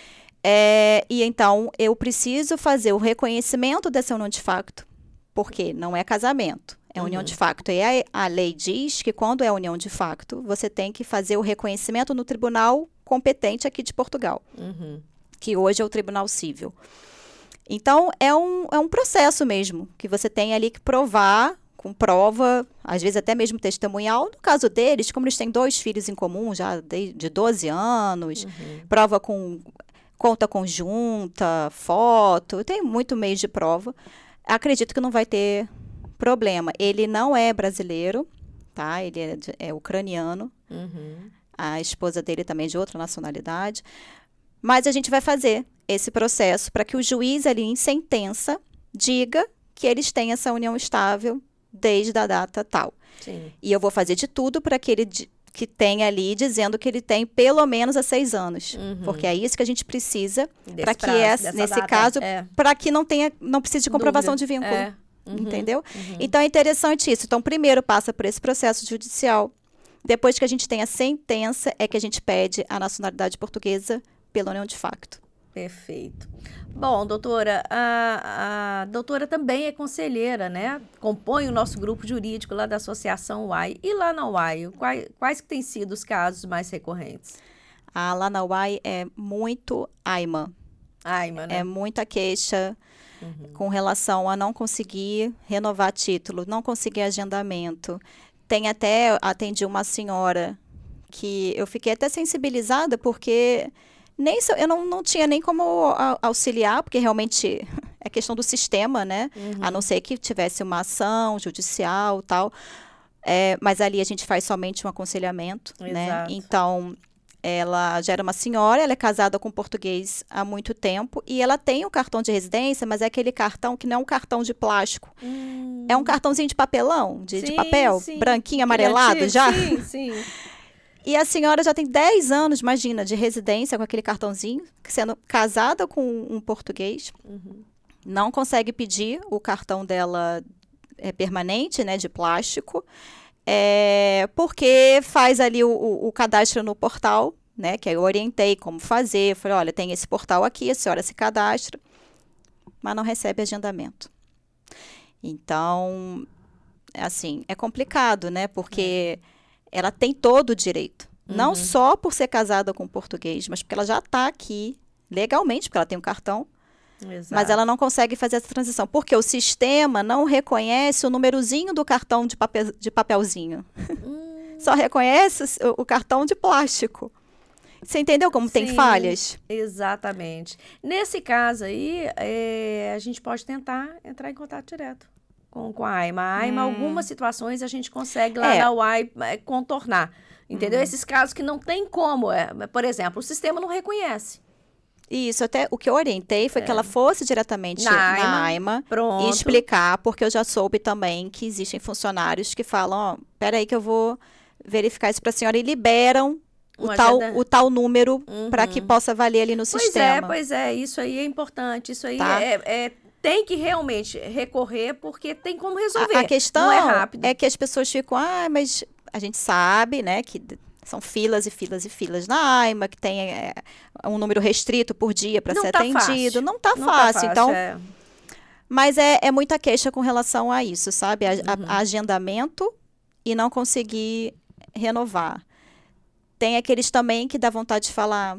É, e então, eu preciso fazer o reconhecimento dessa união de facto, porque não é casamento, é união de facto. E a, a lei diz que quando é união de facto, você tem que fazer o reconhecimento no tribunal competente aqui de Portugal, Uhum. que hoje é o Tribunal Cível. Então, é um, é um processo mesmo, que você tem ali que provar, com prova, às vezes até mesmo testemunhal. No caso deles, como eles têm dois filhos em comum, já de, de doze anos, Uhum. prova com conta conjunta, foto, tem muito meio de prova. Acredito que não vai ter problema. Ele não é brasileiro, tá? Ele é, de- é ucraniano. Uhum. A esposa dele também é de outra nacionalidade. Mas a gente vai fazer esse processo para que o juiz ali em sentença diga que eles têm essa união estável desde a data tal. Sim. E eu vou fazer de tudo para que ele di- que tenha ali dizendo que ele tem pelo menos há seis anos. Uhum. Porque é isso que a gente precisa Desse para que prazo, essa, dessa nesse data, caso, é. para que não tenha, não precise de comprovação Dúvida. de vínculo. É. Uhum. Entendeu? Uhum. Então é interessante isso. Então, primeiro passa por esse processo judicial. Depois que a gente tem a sentença, é que a gente pede a nacionalidade portuguesa pela união de facto. Perfeito. Bom, doutora, a, a doutora também é conselheira, né? Compõe o nosso grupo jurídico lá da Associação U A I. E lá na U A I, quais, quais que têm sido os casos mais recorrentes? A lá na U A I é muito AIMA. Ai, mano. É muita queixa com relação a não conseguir renovar título, não conseguir agendamento. Tem até, atendi uma senhora que eu fiquei até sensibilizada, porque nem so- eu não, não tinha nem como a- auxiliar, porque realmente é questão do sistema, né? A não ser que tivesse uma ação judicial e tal. É, mas ali a gente faz somente um aconselhamento, né? Exato. Então, ela já era uma senhora, ela é casada com um português há muito tempo e ela tem o cartão de residência, mas é aquele cartão que não é um cartão de plástico. Hum, É um cartãozinho de papelão, de, de sim, papel, sim. branquinho, amarelado Aquele já. antigo, Sim, sim. E a senhora já tem dez anos, imagina, de residência com aquele cartãozinho, sendo casada com um português. Não consegue pedir o cartão dela é, permanente, né, de plástico, é, porque faz ali o, o- o cadastro no portal, né, que eu orientei como fazer. Eu falei, olha, tem esse portal aqui, a senhora se cadastra, mas não recebe agendamento. Então, assim, é complicado, né, porque ela tem todo o direito. Não só por ser casada com um português, mas porque ela já está aqui legalmente, porque ela tem um cartão, Exato. mas ela não consegue fazer essa transição, porque o sistema não reconhece o numerozinho do cartão de, papel, de papelzinho. Hum, só reconhece o, o cartão de plástico. Você entendeu como Sim, tem falhas? Exatamente. Nesse caso aí, é, a gente pode tentar entrar em contato direto com, com a AIMA. A AIMA, hum. algumas situações a gente consegue lá é. na U A I é, contornar. Entendeu? Hum. Esses casos que não tem como. É, por exemplo, o sistema não reconhece. Isso, até o que eu orientei foi é. que ela fosse diretamente na, na AIMA, AIMA pronto. e explicar, porque eu já soube também que existem funcionários que falam, ó, peraí que eu vou verificar isso para a senhora, e liberam o tal, o tal número uhum. para que possa valer ali no pois sistema. Pois é, pois é, isso aí é importante, isso aí tá? é, é, tem que realmente recorrer, porque tem como resolver, a, a questão não é rápido. É que as pessoas ficam, ah, mas a gente sabe, né, que são filas e filas e filas na AIMA, que tem é, um número restrito por dia para ser tá atendido. Fácil. Não está fácil, fácil, então... É. Mas é, é muita queixa com relação a isso, sabe? A, uhum. a, a agendamento e não conseguir renovar. Tem aqueles também que dá vontade de falar,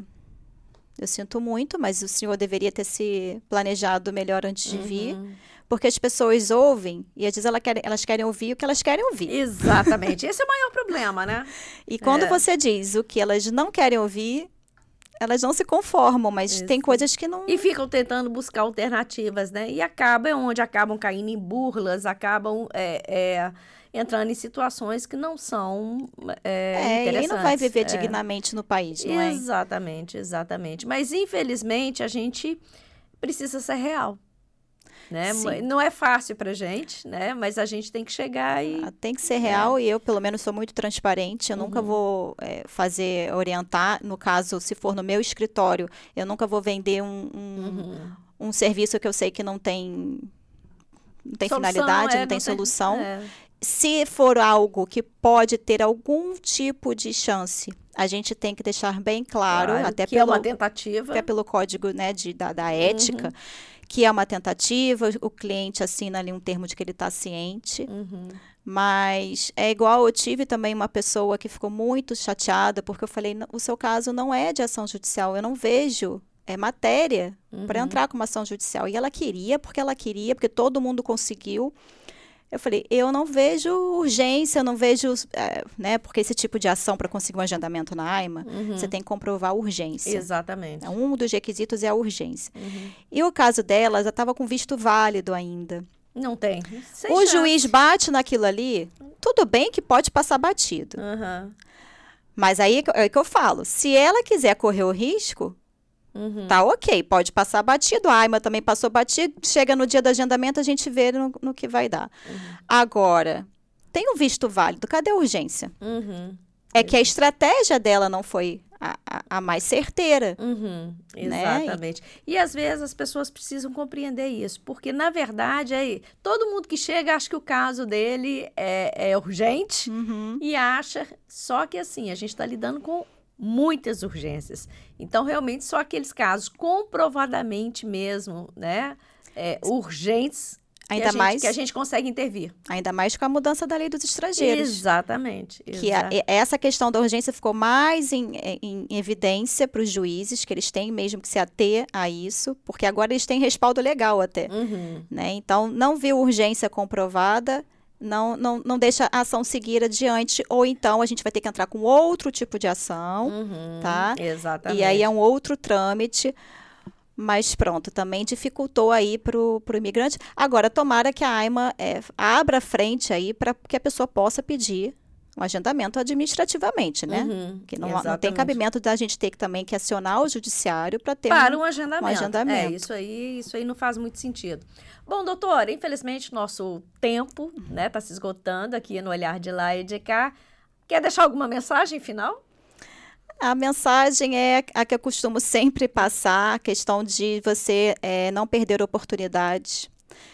eu sinto muito, mas o senhor deveria ter se planejado melhor antes de uhum. vir. Porque as pessoas ouvem e às vezes elas querem, elas querem ouvir o que elas querem ouvir. Exatamente. Esse é o maior problema, né? E quando é. você diz o que elas não querem ouvir, elas não se conformam, mas Isso. tem coisas que não... E ficam tentando buscar alternativas, né? E acaba, é onde acabam caindo em burlas, acabam é, é, entrando em situações que não são é, é, interessantes. E não vai viver é. dignamente no país, não é? Exatamente, exatamente. Mas, infelizmente, a gente precisa ser real. Né? Não é fácil pra gente, né? Mas a gente tem que chegar e... Ah, tem que ser real é. E eu, pelo menos, sou muito transparente. Eu uhum. nunca vou é, fazer, orientar. No caso, se for no meu escritório, eu nunca vou vender um, um, uhum. um serviço que eu sei que não tem, não tem solução, finalidade, é, não tem não solução. Tem, é. Se for algo que pode ter algum tipo de chance, a gente tem que deixar bem claro, claro até que pelo, é uma tentativa. até pelo código, né, de, da, da ética, uhum. que é uma tentativa, o cliente assina ali um termo de que ele está ciente, uhum. mas é igual, eu tive também uma pessoa que ficou muito chateada, porque eu falei, o seu caso não é de ação judicial, eu não vejo é, matéria uhum. para entrar com uma ação judicial. E ela queria, porque ela queria, porque todo mundo conseguiu. Eu falei, eu não vejo urgência, eu não vejo, é, né, porque esse tipo de ação para conseguir um agendamento na AIMA, uhum. você tem que comprovar a urgência. Exatamente. Um dos requisitos é a urgência. Uhum. E o caso dela, já estava com visto válido ainda. Não tem. Sem o chance. Juiz bate naquilo ali, tudo bem que pode passar batido. Uhum. Mas aí é o que eu falo, se ela quiser correr o risco, Uhum. tá ok, pode passar batido, a AIMA também passou batido, chega no dia do agendamento, a gente vê no, no que vai dar. Uhum. Agora, tem um visto válido, cadê a urgência? Uhum. É que a estratégia dela não foi a, a, a mais certeira. Uhum. Exatamente. Né? E, e às vezes as pessoas precisam compreender isso, porque na verdade, aí, todo mundo que chega acha que o caso dele é, é urgente uhum. e acha, só que assim, a gente está lidando com muitas urgências. Então, realmente, só aqueles casos comprovadamente mesmo, né, é, urgentes, ainda que a, mais, gente, que a gente consegue intervir. Ainda mais com a mudança da lei dos estrangeiros. Exatamente. Que a, essa questão da urgência ficou mais em, em, em evidência para os juízes, que eles têm mesmo que se ater a isso, porque agora eles têm respaldo legal até. Uhum. Né? Então, não viu urgência comprovada, Não, não, não deixa a ação seguir adiante, ou então a gente vai ter que entrar com outro tipo de ação, uhum, tá? Exatamente. E aí é um outro trâmite, mas pronto, também dificultou aí para o imigrante. Agora, tomara que a AIMA é, abra frente aí para que a pessoa possa pedir um agendamento administrativamente, né? Uhum, que não, não tem cabimento da gente ter que também que acionar o judiciário para ter para um, um agendamento. Um agendamento. É, isso aí, isso aí não faz muito sentido. Bom, doutora, infelizmente nosso tempo, né, está se esgotando aqui no Olhar de Lá e de Cá. Quer deixar alguma mensagem final? A mensagem é a que eu costumo sempre passar, a questão de você é, não perder oportunidades.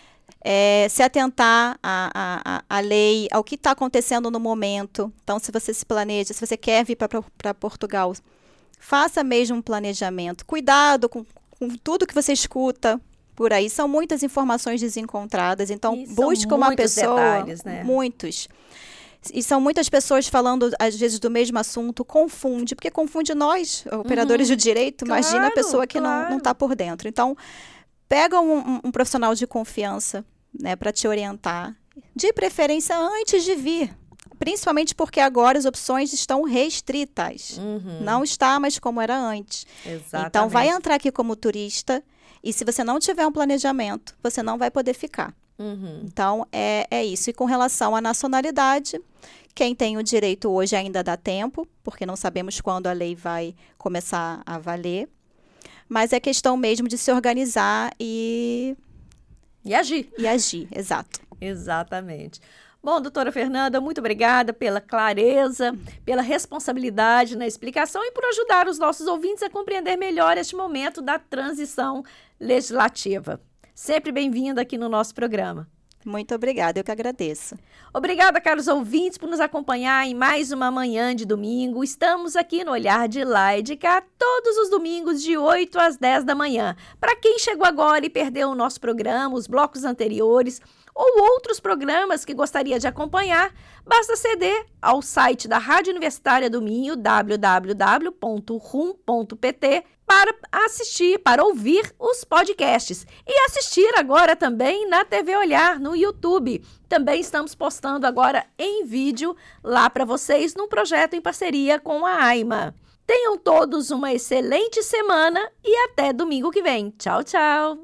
É, se atentar à, à, à lei, ao que está acontecendo no momento. Então, se você se planeja, se você quer vir para Portugal, faça mesmo um planejamento. Cuidado com, com tudo que você escuta por aí. São muitas informações desencontradas. Então, e busque uma pessoa... Detalhes, né? Muitos. E são muitas pessoas falando, às vezes, do mesmo assunto. Confunde, porque confunde nós, operadores uhum. do direito. Claro, imagina a pessoa que claro. não está por dentro. Então, pega um, um, um profissional de confiança, né, para te orientar, de preferência antes de vir. principalmente porque agora as opções estão restritas. Uhum. Não está mais como era antes. Exatamente. Então, vai entrar aqui como turista e se você não tiver um planejamento, você não vai poder ficar. Uhum. Então, é, é isso. E com relação à nacionalidade, quem tem o direito hoje ainda dá tempo, porque não sabemos quando a lei vai começar a valer. Mas é questão mesmo de se organizar e... E agir. E agir, exato. Exatamente. Bom, doutora Fernanda, muito obrigada pela clareza, pela responsabilidade na explicação e por ajudar os nossos ouvintes a compreender melhor este momento da transição legislativa. Sempre bem-vinda aqui no nosso programa. Muito obrigada, eu que agradeço. Obrigada, caros ouvintes, por nos acompanhar em mais uma manhã de domingo. Estamos aqui no Olhar de Lá e de Cá, todos os domingos, de oito às dez da manhã. Para quem chegou agora e perdeu o nosso programa, os blocos anteriores ou outros programas que gostaria de acompanhar, basta aceder ao site da Rádio Universitária do Minho, w w w ponto rum ponto p t, para assistir, para ouvir os podcasts. E assistir agora também na T V Olhar, no YouTube. Também estamos postando agora em vídeo lá para vocês, num projeto em parceria com a AIMA. Tenham todos uma excelente semana e até domingo que vem. Tchau, tchau!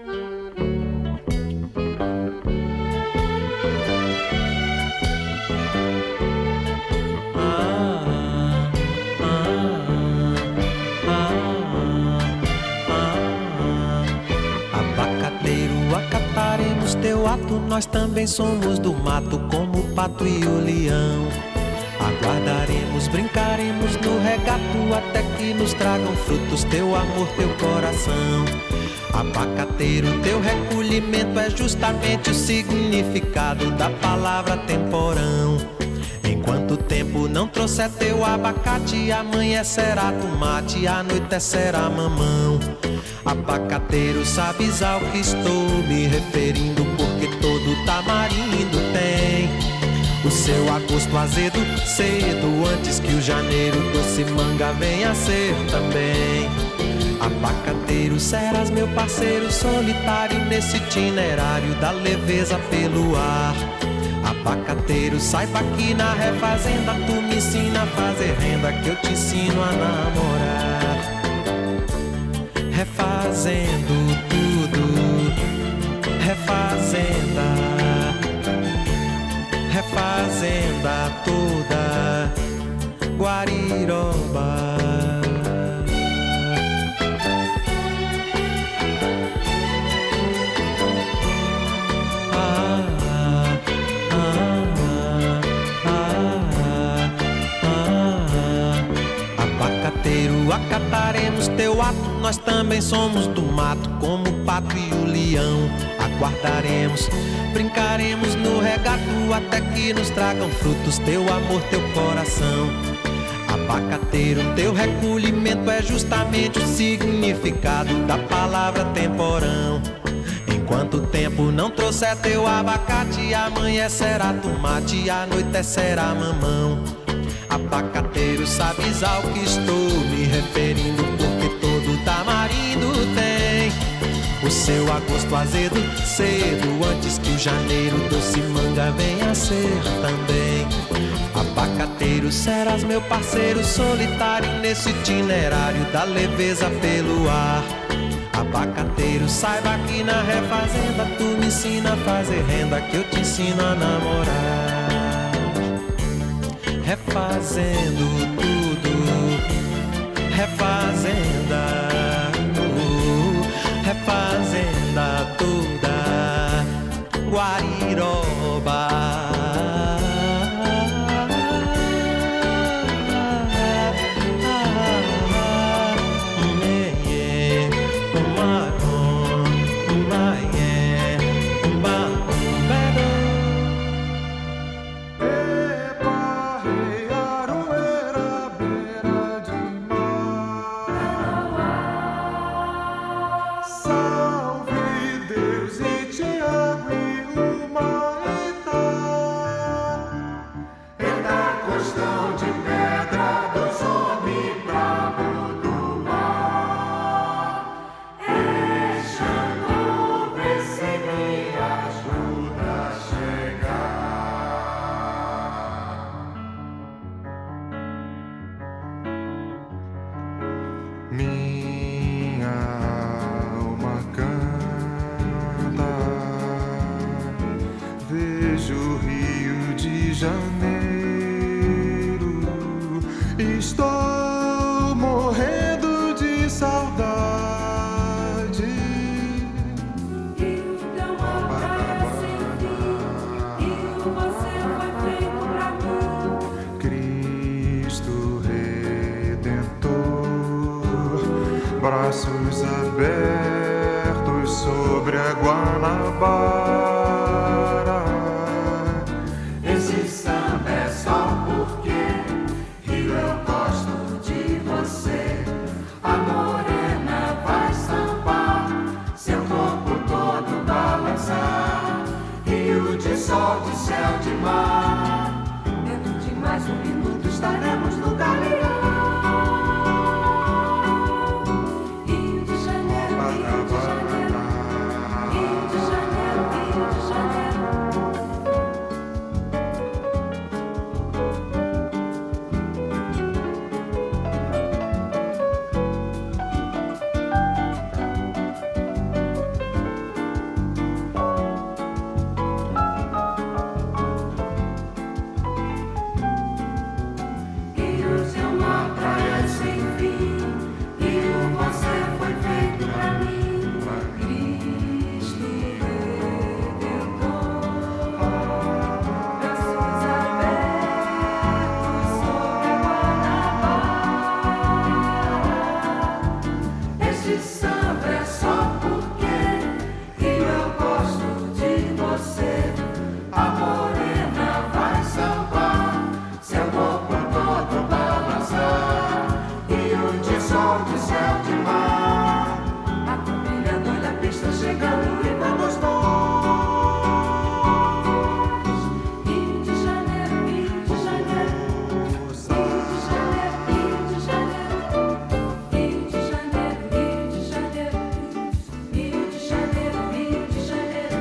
Acataremos teu ato, nós também somos do mato, como o pato e o leão. Aguardaremos, brincaremos no regato, até que nos tragam frutos teu amor, teu coração. Abacateiro, teu recolhimento é justamente o significado da palavra temporão. Enquanto o tempo não trouxer teu abacate, amanhecerá tomate, anoitecerá mamão. Abacateiro, sabes ao que estou me referindo, porque todo tamarindo tem o seu agosto azedo, cedo, antes que o janeiro doce manga venha a ser também. Abacateiro, serás meu parceiro solitário nesse itinerário da leveza pelo ar. Abacateiro, saiba que na refazenda tu me ensina a fazer renda, que eu te ensino a namorar. Refazendo tudo, refazenda, refazenda toda, Guariroba. Acataremos teu ato, nós também somos do mato, como o pato e o leão. Aguardaremos, brincaremos no regato, até que nos tragam frutos teu amor, teu coração. Abacateiro, teu recolhimento é justamente o significado da palavra temporão. Enquanto o tempo não trouxer teu abacate, amanhecerá tomate, anoitecerá mamão. Abacateiro, sabes ao que estou me referindo, porque todo tamarindo tem o seu agosto azedo, cedo, antes que o janeiro doce manga venha a ser também. Abacateiro, serás meu parceiro solitário nesse itinerário da leveza pelo ar. Abacateiro, saiba que na refazenda tu me ensina a fazer renda, que eu te ensino a namorar. Refazendo tudo, refazenda, uh, refazenda toda, Guariroba. Salve Deus e Tiago e o mar. vejo Rio de Janeiro, estou morrendo de saudade. Rio tem uma praia sem fim, Rio você foi feito pra mim. Cristo Redentor, braços abertos sobre a Guanabara. Esse samba é só porque Rio eu gosto de você. A morena vai sambar, seu corpo todo balançar. Rio de sol, de céu, de mar. Dentro de mais um minuto estaremos no galeão. Rio de Janeiro, Rio de Janeiro, Rio de Janeiro, Rio de Janeiro. Rio tem uma praia sem fim, Rio você foi feito pra mim. Cristo Redentor, braços abertos sobre a Guanabara. Este samba é só porque Rio eu gosto de você. A morena vai sambar, seu corpo todo balançar. Rio de sol, de céu, de mar. A família olha a pista chegando e vamos nós. Rio de Janeiro, Rio de Janeiro, Rio de Janeiro, Rio de Janeiro, Rio de Janeiro, Rio de Janeiro, Rio de Janeiro, Rio de Janeiro, Rio de Janeiro,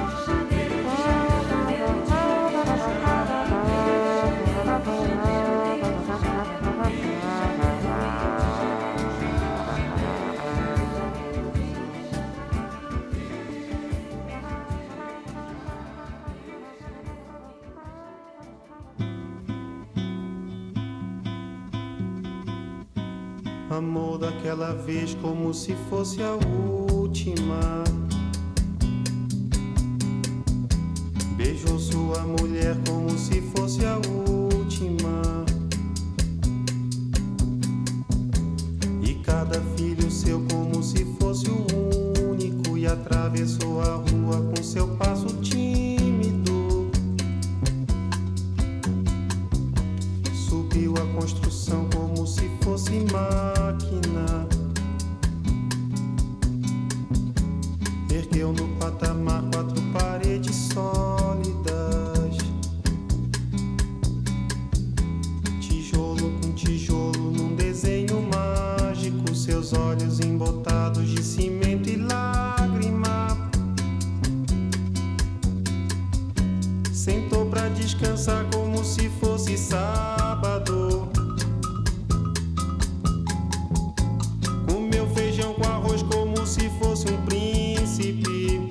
Amor daquela vez como se fosse a última. Beijou sua mulher como se fosse a última. E cada filho seu como se fosse o único. E atravessou a rua com seu passo tímido. Subiu a construção como se fosse máquina. Ergueu no patamar quatro paredes sólidas. Tijolo com tijolo num desenho mágico. Seus olhos embotados de cimento e lágrima. Sentou pra descansar como se fosse sábado. Comeu feijão com arroz como se fosse um príncipe.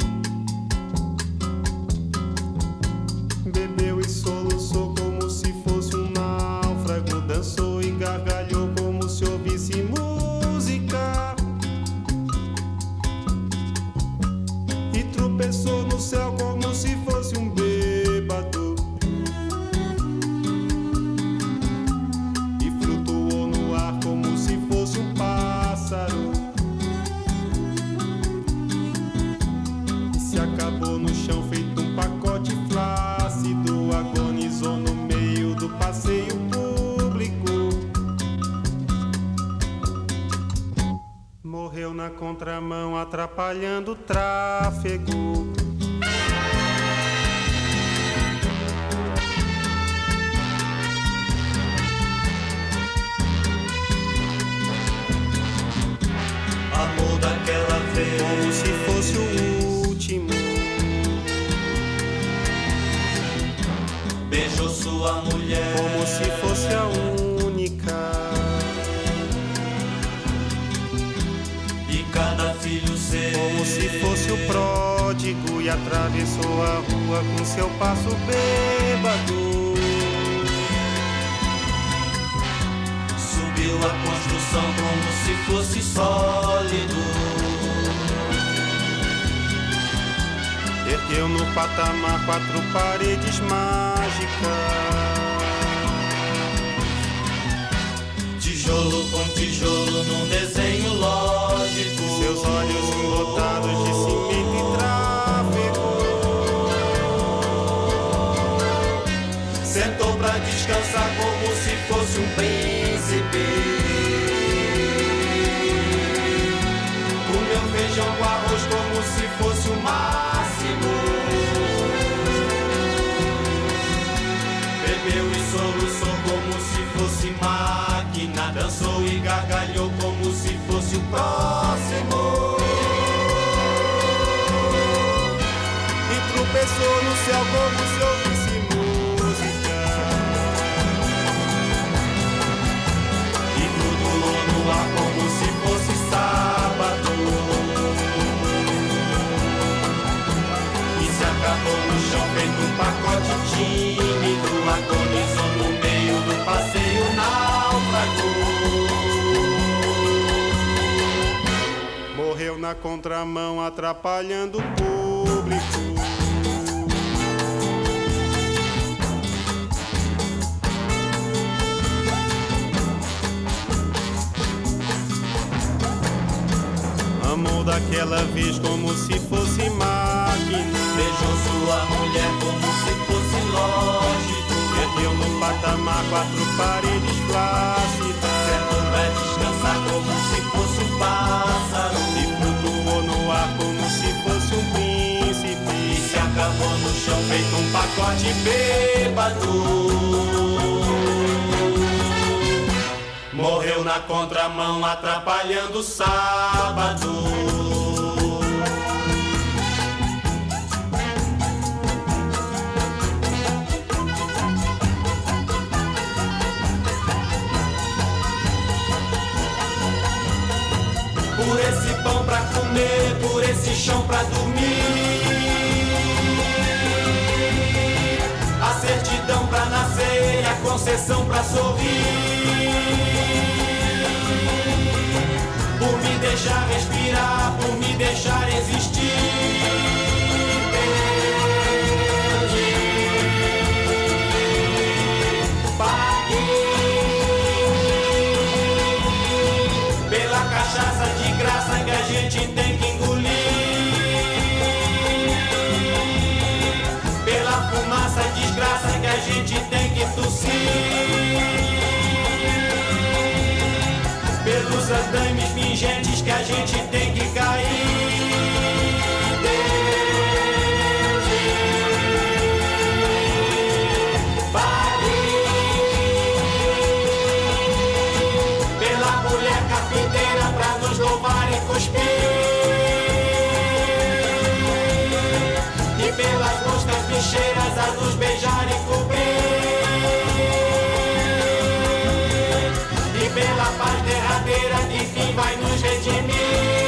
Bebeu e soluçou como se fosse um náufrago. Dançou e gargalhou como se ouvisse música. E tropeçou no céu como se fosse um bêbado. E flutuou no ar como se fosse um pássaro. E se acabou no chão feito um pacote flácido. Agonizou no meio do passeio público. Morreu na contramão atrapalhando o tráfego. Amor daquela vez Como se fosse o último. beijou sua mulher Como se fosse a única. e cada filho filho seu. Como se fosse o pródigo e atravessou a rua com seu passo bêbado. Subiu a construção como se fosse sólido. Ergueu no patamar quatro paredes mágicas. Tijolo com tijolo num desenho lógico. Seus olhos embotados de cimento e tráfego. Sentou pra descansar como se fosse um príncipe. Comeu feijão com arroz como se fosse o máximo. Bebeu e soluçou como se fosse máquina. Dançou e gargalhou como se fosse o próximo. E tropeçou no céu como se ouvisse música. E flutuou no ar como se fosse sábado. E se acabou no chão feito um pacote tímido. Agonizou no meio do passeio náufrago. Morreu na contramão atrapalhando o público. Amou daquela vez como se fosse máquina. Beijou sua mulher como se fosse lógico. Ergueu no patamar quatro paredes flácidas. Sentou pra descansar como se fosse um pássaro. E flutuou no ar como se fosse um príncipe. E se acabou no chão feito um pacote bêbado. Morreu na contramão atrapalhando o sábado. Por esse pão pra comer, por esse chão pra dormir. A certidão pra nascer e a concessão pra sorrir. Por me deixar respirar, por me deixar existir. Pela cachaça de graça que a gente tem que engolir. Pela fumaça desgraça que a gente tem que tossir. Pelos andames pingentes que a gente tem que cair. Pra nos louvar e cuspir. E pelas moscas bicheiras a nos beijar e cobrir. E pela paz derradeira que fim vai nos redimir.